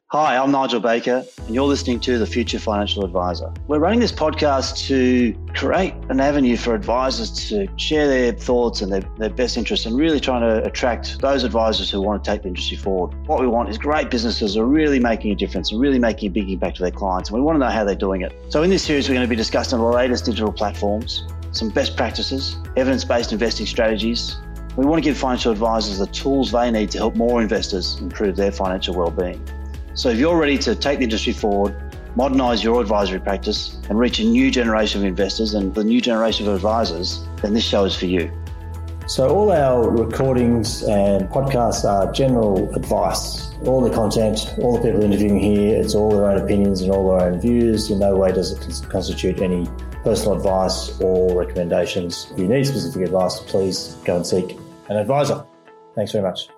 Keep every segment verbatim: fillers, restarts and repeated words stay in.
Hi, I'm Nigel Baker, and you're listening to The Future Financial Advisor. We're running this podcast to create an avenue for advisors to share their thoughts and their, their best interests, and really trying to attract those advisors who want to take the industry forward. What we want is great businesses who are really making a difference and really making a big impact to their clients, and we want to know how they're doing it. So in this series, we're going to be discussing the latest digital platforms, some best practices, evidence-based investing strategies. We want to give financial advisors the tools they need to help more investors improve their financial well-being. So if you're ready to take the industry forward, modernise your advisory practice and reach a new generation of investors and the new generation of advisors, then this show is for you. So all our recordings and podcasts are general advice. All the content, all the people interviewing here, it's all their own opinions and all their own views. In no way does it constitute any personal advice or recommendations. If you need specific advice, please go and seek an advisor. Thanks very much.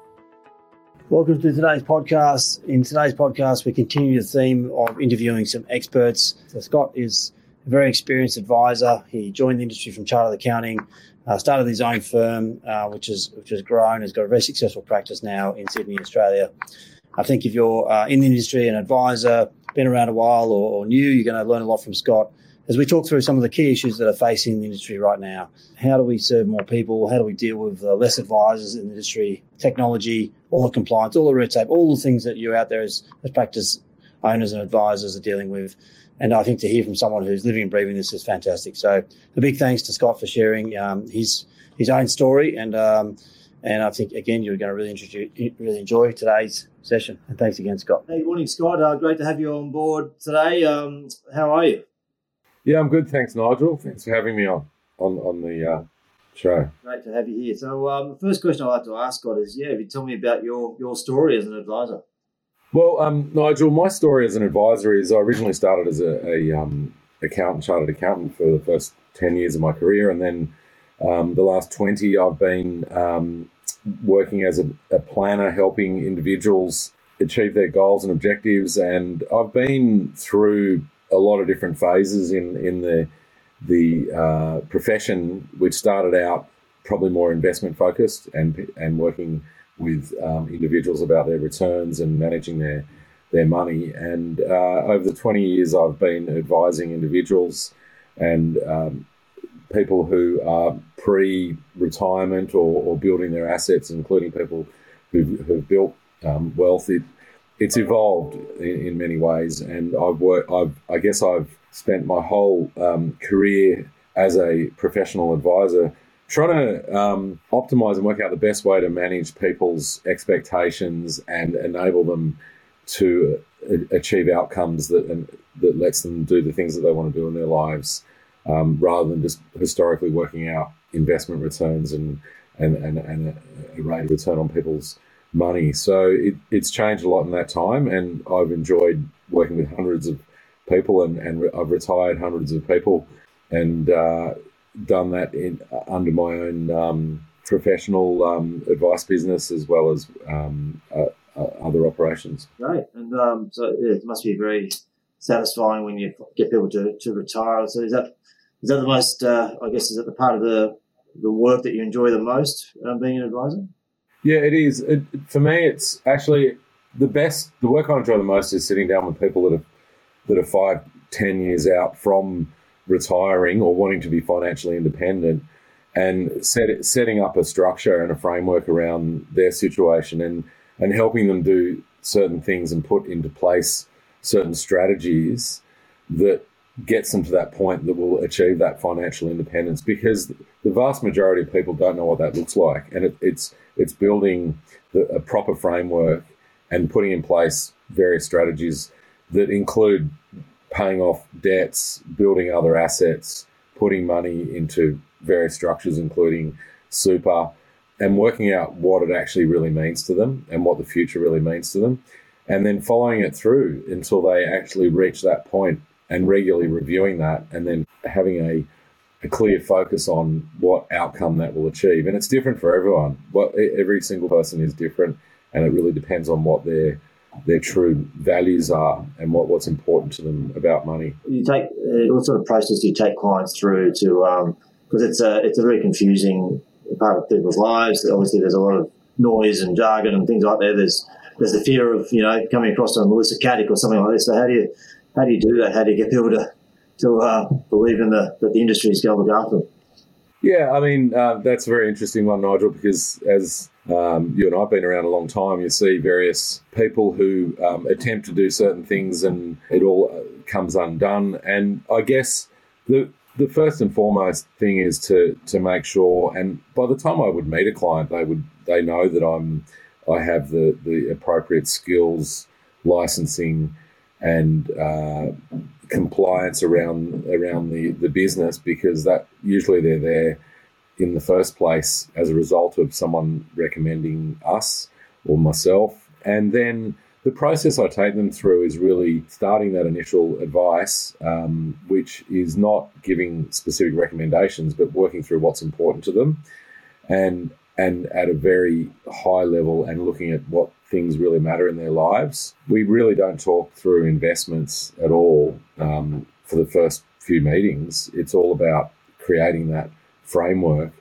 Welcome to today's podcast. In today's podcast, we continue the theme of interviewing some experts. So Scott is a very experienced advisor. He joined the industry from chartered accounting, uh, started his own firm, uh, which is which has grown, has got a very successful practice now in Sydney, Australia. I think if you're uh, in the industry, an advisor, been around a while or, or new, you're going to learn a lot from Scott as we talk through some of the key issues that are facing the industry right now. How do we serve more people? How do we deal with uh, less advisors in the industry? Technology, all the compliance, all the red tape, all the things that you out there as, as practice owners and advisors are dealing with. And I think to hear from someone who's living and breathing this is fantastic. So a big thanks to Scott for sharing um, his his own story. And um, and I think, again, you're going to really, introduce, really enjoy today's session. And thanks again, Scott. Hey, good morning, Scott. Uh, great to have you on board today. Um, how are you? Yeah, I'm good. Thanks, Nigel. Thanks for having me on on, on the uh, show. Great to have you here. So um, the first question I'd like to ask, Scott, is, yeah, if you tell me about your, your story as an advisor. Well, um, Nigel, my story as an advisor is I originally started as a, a um, accountant, chartered accountant for the first ten years of my career. And then um, the last twenty, I've been um, working as a, a planner, helping individuals achieve their goals and objectives. And I've been through a lot of different phases in, in the the uh, profession, which started out probably more investment focused and and working with um, individuals about their returns and managing their their money. And uh, over the twenty years, I've been advising individuals and um, people who are pre-retirement or, or building their assets, including people who've, who've built um, wealth. It, It's evolved in, in many ways, and I've worked. I've, I guess I've spent my whole um, career as a professional advisor trying to um, optimize and work out the best way to manage people's expectations and enable them to uh, achieve outcomes that and, that lets them do the things that they want to do in their lives, um, rather than just historically working out investment returns and and and, and a, a rate of return on people's money. So it, it's changed a lot in that time, and I've enjoyed working with hundreds of people, and, and I've retired hundreds of people and uh, done that in under my own um, professional um, advice business as well as um, uh, uh, other operations. Great. And um, so yeah, it must be very satisfying when you get people to, to retire. So is that is that the most, uh, I guess, is that the part of the, the work that you enjoy the most, um, being an advisor? Yeah, it is. It, for me, it's actually the best. The work I enjoy the most is sitting down with people that are that are five, ten years out from retiring or wanting to be financially independent, and set, setting up a structure and a framework around their situation, and and helping them do certain things and put into place certain strategies that gets them to that point that will achieve that financial independence. Because the vast majority of people don't know what that looks like, and it, it's It's building the, a proper framework and putting in place various strategies that include paying off debts, building other assets, putting money into various structures, including super, and working out what it actually really means to them and what the future really means to them, and then following it through until they actually reach that point and regularly reviewing that, and then having a a clear focus on what outcome that will achieve. And it's different for everyone. What every single person is different, and it really depends on what their their true values are and what, what's important to them about money. You take uh, what sort of process do you take clients through to um because it's a it's a very confusing part of people's lives. Obviously there's a lot of noise and jargon and things like that. There's there's the fear of, you know, coming across a Melissa Caddick or something like this. So how do you how do you do that? How do you get people to to uh, believe in the that the industry is going to look after them? Yeah, I mean, uh, that's a very interesting one, Nigel, because as um, you and I have been around a long time, you see various people who um, attempt to do certain things and it all comes undone. And I guess the the first and foremost thing is to to make sure, and by the time I would meet a client, they would they know that I'm I have the, the appropriate skills, licensing, and uh, compliance around around the, the business, because that usually they're there in the first place as a result of someone recommending us or myself. And then the process I take them through is really starting that initial advice, um, which is not giving specific recommendations, but working through what's important to them, and and at a very high level, and looking at what things really matter in their lives. We really don't talk through investments at all um, for the first few meetings. It's all about creating that framework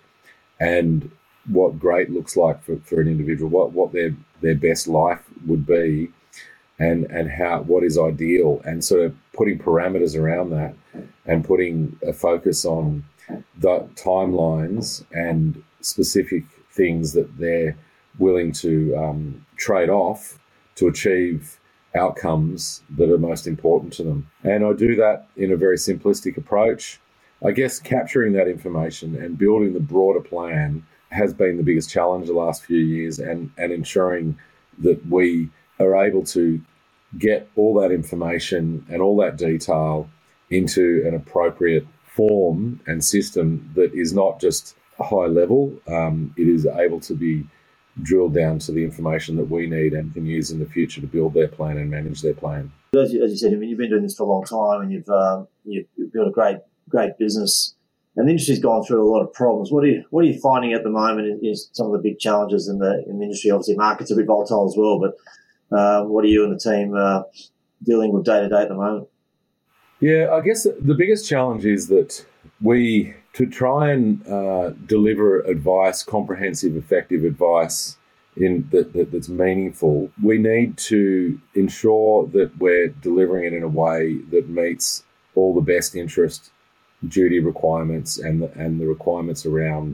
and what great looks like for, for an individual, what, what their, their best life would be, and, and how what is ideal, and sort of putting parameters around that and putting a focus on the timelines and specific things that they're willing to um, trade off to achieve outcomes that are most important to them. And I do that in a very simplistic approach. I guess capturing that information and building the broader plan has been the biggest challenge the last few years, and, and ensuring that we are able to get all that information and all that detail into an appropriate form and system that is not just high level. Um, it is able to be drilled down to the information that we need and can use in the future to build their plan and manage their plan. As you, as you said, I mean, you've been doing this for a long time, and you've um, you've built a great great business, and the industry's gone through a lot of problems. What are you what are you finding at the moment is some of the big challenges in the in the industry? Obviously, markets are a bit volatile as well, but uh, what are you and the team uh, dealing with day to day at the moment? Yeah, I guess the biggest challenge is that we, to try and uh, deliver advice, comprehensive, effective advice in that, that that's meaningful, we need to ensure that we're delivering it in a way that meets all the best interest duty requirements and the, and the requirements around,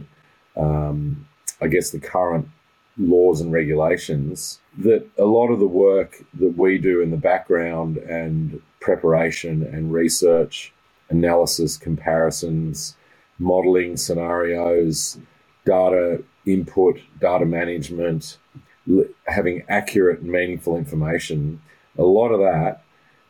um, I guess, the current laws and regulations. That a lot of the work that we do in the background and preparation and research, analysis, comparisons, modelling scenarios, data input, data management, having accurate and meaningful information, a lot of that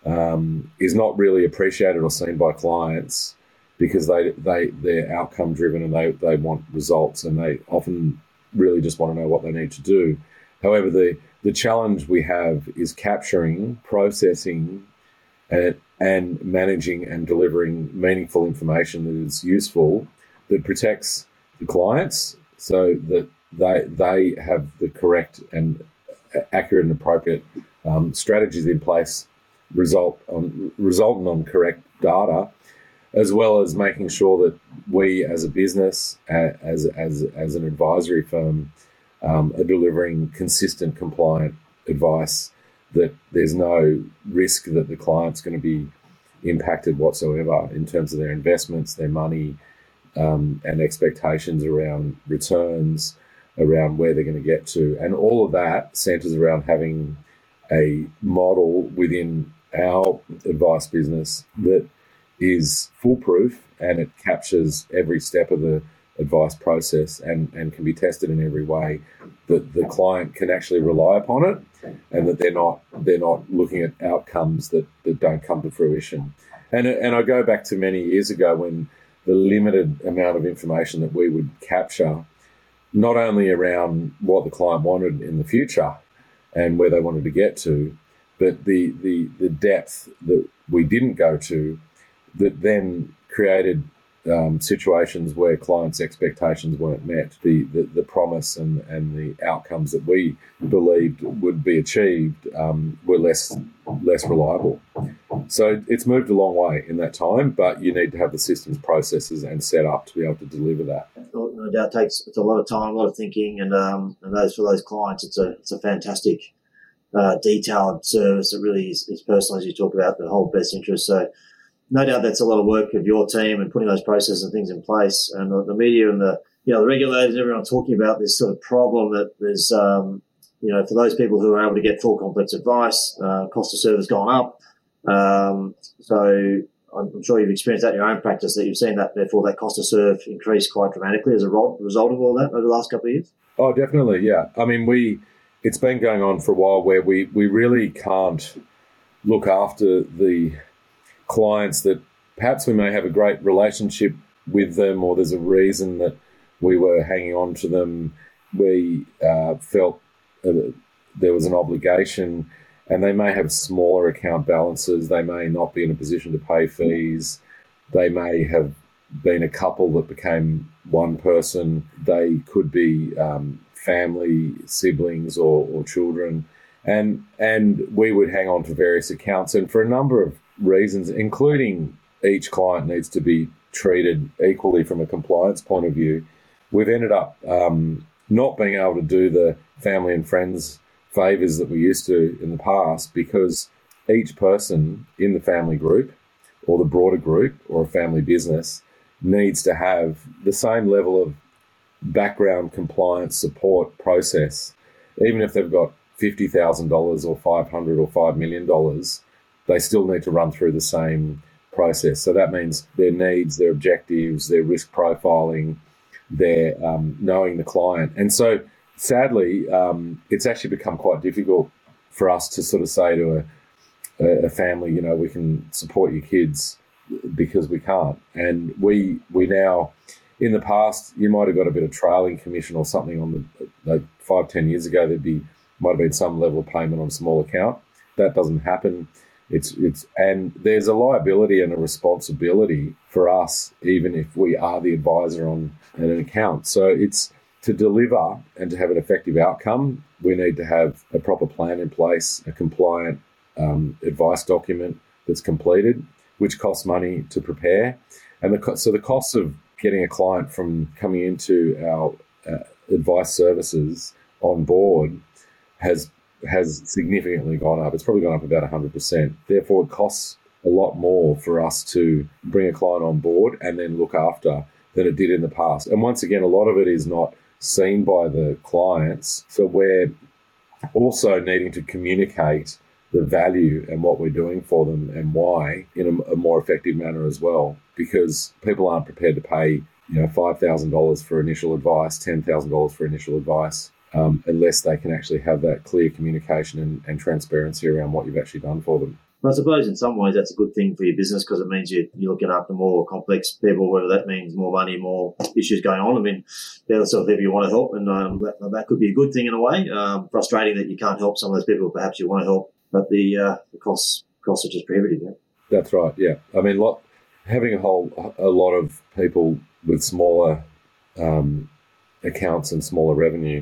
um, is not really appreciated or seen by clients, because they, they, they're outcome driven and they, they want results, and they often really just want to know what they need to do. However, the, the challenge we have is capturing, processing, and, and managing and delivering meaningful information that is useful, that protects the clients so that they they have the correct and accurate and appropriate um, strategies in place, result on resulting on correct data, as well as making sure that we as a business, as as as an advisory firm, um, are delivering consistent, compliant advice, that there's no risk that the client's going to be impacted whatsoever in terms of their investments, their money, um, and expectations around returns, around where they're going to get to. And all of that centres around having a model within our advice business that is foolproof, and it captures every step of the advice process and, and can be tested in every way, that the client can actually rely upon it, and that they're not they're not looking at outcomes that, that don't come to fruition. And and I go back to many years ago when the limited amount of information that we would capture, not only around what the client wanted in the future and where they wanted to get to, but the the, the depth that we didn't go to, that then created um, situations where clients' expectations weren't met. The, the the promise and, and the outcomes that we believed would be achieved um, were less less reliable. So it's moved a long way in that time, but you need to have the systems, processes, and set up to be able to deliver that. No doubt, it takes it's a lot of time, a lot of thinking, and um, and those for those clients, it's a it's a fantastic uh, detailed service that really is, is personal, as you talk about the whole best interest. So no doubt that's a lot of work of your team and putting those processes and things in place, and the, the media and the, you know, the regulators, everyone talking about this sort of problem that there's, um, you know, for those people who are able to get full complex advice, uh, cost of service gone up. Um, so I'm sure you've experienced that in your own practice, that you've seen that, therefore, that cost of serve increase quite dramatically as a result of all that over the last couple of years. Oh, definitely, yeah. I mean, we it's been going on for a while where we, we really can't look after the clients that perhaps we may have a great relationship with them, or there's a reason that we were hanging on to them. We uh, felt uh, there was an obligation, and they may have smaller account balances. They may not be in a position to pay fees. They may have been a couple that became one person. They could be um, family, siblings, or, or children. And and we would hang on to various accounts. And for a number of reasons, including each client needs to be treated equally from a compliance point of view, we've ended up um, not being able to do the family and friends favours that we used to in the past, because each person in the family group or the broader group or a family business needs to have the same level of background compliance support process. Even if they've got fifty thousand dollars or five hundred thousand dollars or five million dollars, they still need to run through the same process. So that means their needs, their objectives, their risk profiling, their um, knowing the client. And so sadly, um, it's actually become quite difficult for us to sort of say to a, a family, you know, we can support your kids, because we can't. And we we now, in the past, you might have got a bit of trailing commission or something on the, like five, ten years ago, there'd be, might have been some level of payment on a small account. That doesn't happen. It's it's and there's a liability and a responsibility for us, even if we are the advisor on an account. So it's to deliver and to have an effective outcome, we need to have a proper plan in place, a compliant um, advice document that's completed, which costs money to prepare. And the, so the costs of getting a client from coming into our uh, advice services on board has has significantly gone up. It's probably gone up about one hundred percent. Therefore, it costs a lot more for us to bring a client on board and then look after than it did in the past. And once again, a lot of it is not seen by the clients. So we're also needing to communicate the value and what we're doing for them and why in a, a more effective manner as well, because people aren't prepared to pay, you know, five thousand dollars for initial advice, ten thousand dollars for initial advice, um, unless they can actually have that clear communication and, and transparency around what you've actually done for them. Well, I suppose in some ways that's a good thing for your business, because it means you, you're looking after more complex people, whether that means more money, more issues going on. I mean, they're the sort of people you want to help, and um, that, that could be a good thing in a way. Um, frustrating that you can't help some of those people perhaps you want to help, but the, uh, the costs costs are just prohibitive. Yeah? That's right, yeah. I mean, lot, having a whole a lot of people with smaller um, accounts and smaller revenue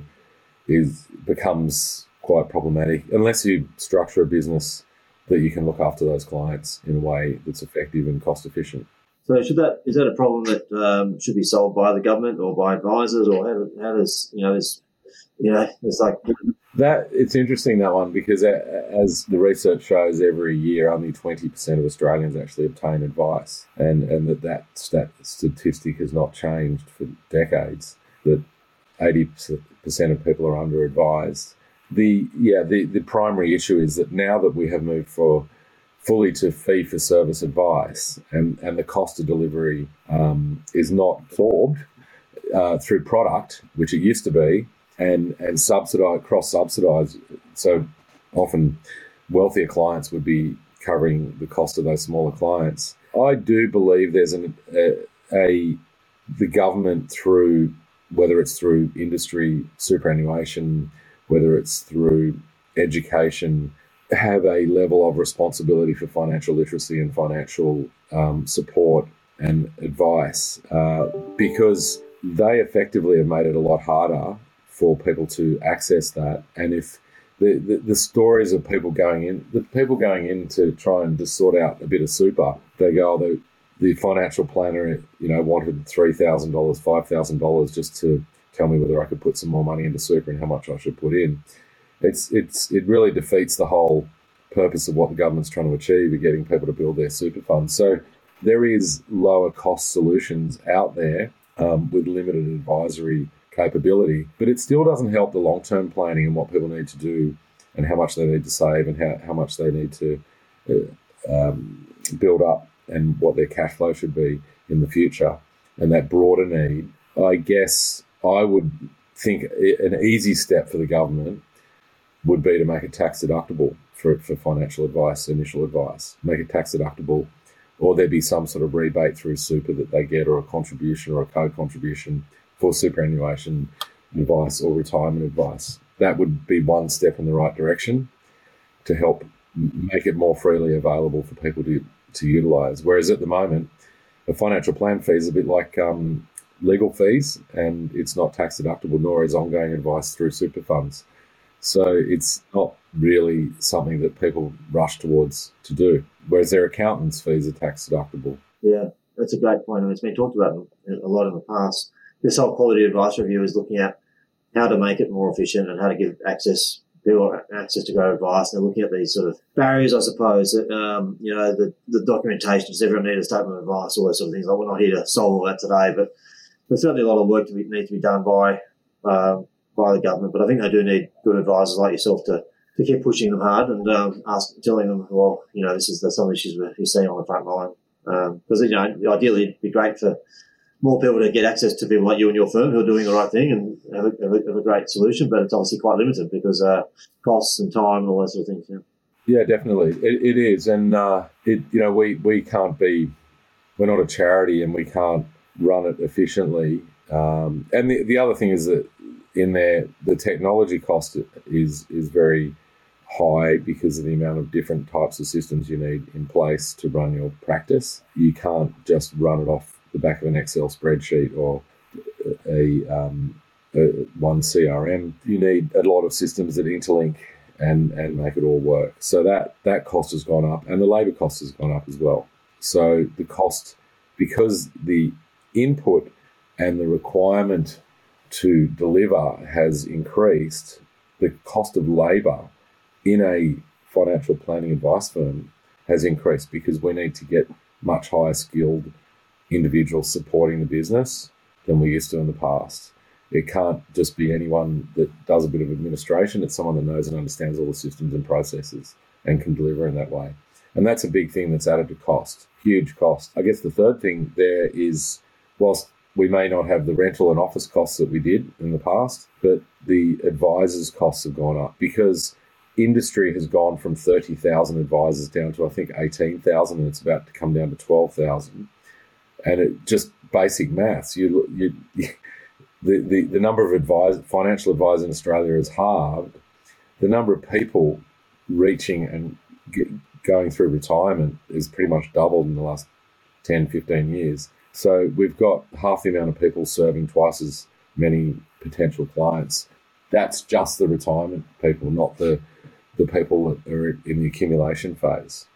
is becomes quite problematic, unless you structure a business that you can look after those clients in a way that's effective and cost efficient. So should that is that a problem that um, should be solved by the government or by advisors, or how, how does, you know, is, you know, it's like that. It's interesting, that one, because as the research shows, every year only twenty percent of Australians actually obtain advice, and and that that stat statistic has not changed for decades. That eighty percent of people are under advised. The yeah the, the primary issue is that now that we have moved for fully to fee for service advice, and, and the cost of delivery um, is not absorbed uh, through product, which it used to be, and and subsidised, cross subsidised. So often wealthier clients would be covering the cost of those smaller clients. I do believe there's an, a, a the government, through whether it's through industry superannuation, whether it's through education, have a level of responsibility for financial literacy and financial um, support and advice, uh, because they effectively have made it a lot harder for people to access that. And if the, the, the stories of people going in, the people going in to try and just sort out a bit of super, they go, oh, the, the financial planner, you know, wanted three thousand dollars, five thousand dollars just to tell me whether I could put some more money into super and how much I should put in. it's it's it really defeats the whole purpose of what the government's trying to achieve of getting people to build their super funds. So there is lower cost solutions out there um, with limited advisory capability, but it still doesn't help the long-term planning and what people need to do and how much they need to save and how, how much they need to uh, um, build up and what their cash flow should be in the future. And that broader need, I guess I would think an easy step for the government would be to make it tax deductible for, for financial advice, initial advice, make it tax deductible, or there be some sort of rebate through super that they get, or a contribution or a co-contribution for superannuation advice or retirement advice. That would be one step in the right direction to help make it more freely available for people to, to utilise. Whereas at the moment, a financial plan fee is a bit like um, legal fees, and it's not tax deductible, nor is ongoing advice through super funds. So it's not really something that people rush towards to do, whereas their accountants' fees are tax deductible. Yeah, that's a great point. I mean, it's been talked about a lot in the past. This whole quality advice review is looking at how to make it more efficient and how to give access people access to great advice. And they're looking at these sort of barriers, I suppose. That, um, you know, the, the documentation, does everyone need a statement of advice, all those sort of things. Like, we're not here to solve all that today, but there's certainly a lot of work that needs to be done by um, by the government. But I think they do need good advisors like yourself to, to keep pushing them hard and um, ask, telling them, well, you know, this is the, some of the issues we're seeing on the front line. Because, um, you know, ideally it'd be great for more people to get access to people like you and your firm who are doing the right thing and have a, have a, have a great solution, but it's obviously quite limited because uh, costs and time and all that sort of things. Yeah, yeah definitely. It, it is. And, uh, it you know, we, we can't be, we're not a charity and we can't run it efficiently. Um, and the, the other thing is that in there, the technology cost is is very high because of the amount of different types of systems you need in place to run your practice. You can't just run it off the back of an Excel spreadsheet or a, um, a one C R M. You need a lot of systems that interlink and, and make it all work. So that, that cost has gone up, and the labour cost has gone up as well. So the cost, because the input and the requirement to deliver has increased, the cost of labour in a financial planning advice firm has increased because we need to get much higher skilled individuals supporting the business than we used to in the past. It can't just be anyone that does a bit of administration. It's someone that knows and understands all the systems and processes and can deliver in that way. And that's a big thing that's added to cost, huge cost. I guess the third thing there is, whilst we may not have the rental and office costs that we did in the past, but the advisors' costs have gone up because industry has gone from thirty thousand advisors down to, I think, eighteen thousand, and it's about to come down to twelve thousand. And it just basic maths. You, you, you the, the, the number of advisor, financial advisors in Australia is halved. The number of people reaching and get, going through retirement is pretty much doubled in the last ten, fifteen years. So we've got half the amount of people serving twice as many potential clients. That's just the retirement people, not the the people that are in the accumulation phase.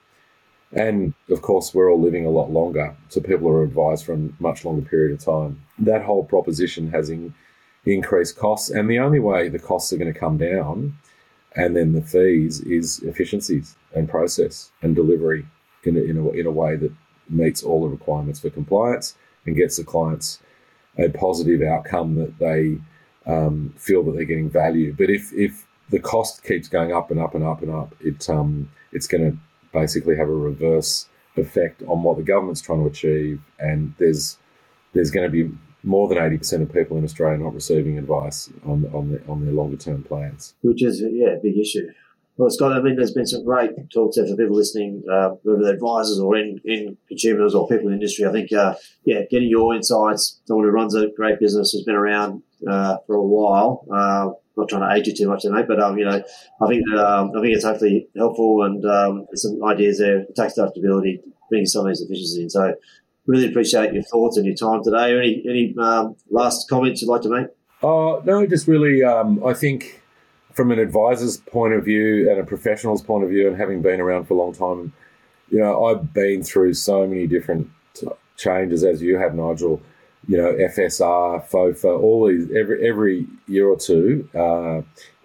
And, of course, we're all living a lot longer, so people are advised for a much longer period of time. That whole proposition has in, increased costs, and the only way the costs are going to come down, and then the fees, is efficiencies and process and delivery in a, in a, in a way that meets all the requirements for compliance and gets the clients a positive outcome that they um, feel that they're getting value. But if, if the cost keeps going up and up and up and up, it um, it's going to basically have a reverse effect on what the government's trying to achieve, and there's there's going to be more than eighty percent of people in Australia not receiving advice on on, the, on their longer term plans. Which is, yeah, a big issue. Well, Scott, I mean, there's been some great talks there for people listening, uh, whether they're advisors or in, in consumers or people in the industry. I think, uh, yeah, getting your insights, someone who runs a great business, has been around uh, for a while. Uh, not trying to age you too much, mate, but um, you know, I think um, I think it's hopefully helpful, and um, there's some ideas there, tax deductibility, bringing some of these efficiencies in. So, really appreciate your thoughts and your time today. Any any um, last comments you'd like to make? Oh no, just really, um, I think, from an advisor's point of view and a professional's point of view, and having been around for a long time, you know, I've been through so many different changes, as you have, Nigel. You know, F S R, FOFA, all these, every every year or two, uh,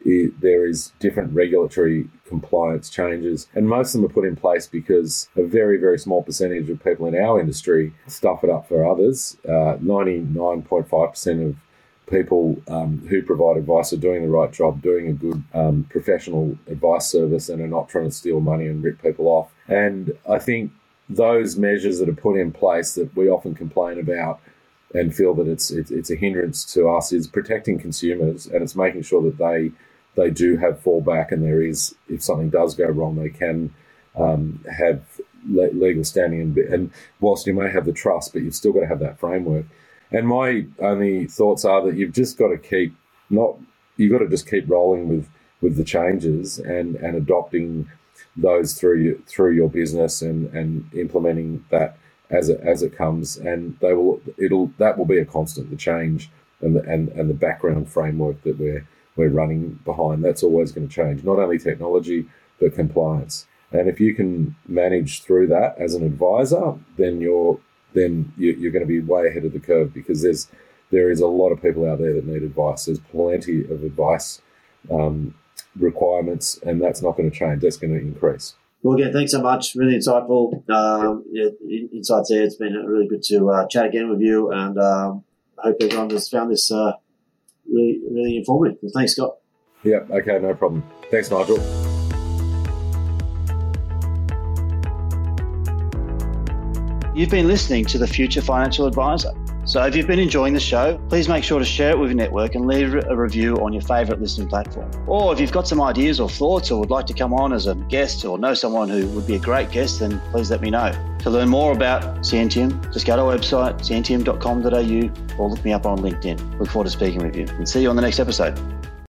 it, there is different regulatory compliance changes, and most of them are put in place because a very, very small percentage of people in our industry stuff it up for others. Uh, ninety-nine point five percent of people um, who provide advice are doing the right job, doing a good um, professional advice service, and are not trying to steal money and rip people off. And I think those measures that are put in place that we often complain about and feel that it's, it's it's a hindrance to us is protecting consumers, and it's making sure that they they do have fallback, and there is, if something does go wrong, they can um, have le- legal standing. And, and whilst you may have the trust, but you've still got to have that framework. And my only thoughts are that you've just got to keep not you've got to just keep rolling with with the changes and and adopting those through your, through your business and and implementing that as it as it comes, and they will it'll that will be a constant, the change and the and, and the background framework that we're we're running behind. That's always going to change, not only technology but compliance. And if you can manage through that as an advisor, then you're then you're going to be way ahead of the curve, because there's there is a lot of people out there that need advice. There's plenty of advice um, requirements, and that's not going to change. That's going to increase. Well, again, thanks so much. Really insightful um, yeah, insights there. It's been really good to uh, chat again with you, and um, I hope everyone has found this uh, really, really informative. Well, thanks, Scott. Yeah, okay, no problem. Thanks, Nigel. You've been listening to The Future Financial Advisor. So if you've been enjoying the show, please make sure to share it with your network and leave a review on your favourite listening platform. Or if you've got some ideas or thoughts or would like to come on as a guest or know someone who would be a great guest, then please let me know. To learn more about Scientium, just go to our website, scientium dot com dot a u, or look me up on LinkedIn. Look forward to speaking with you, and see you on the next episode.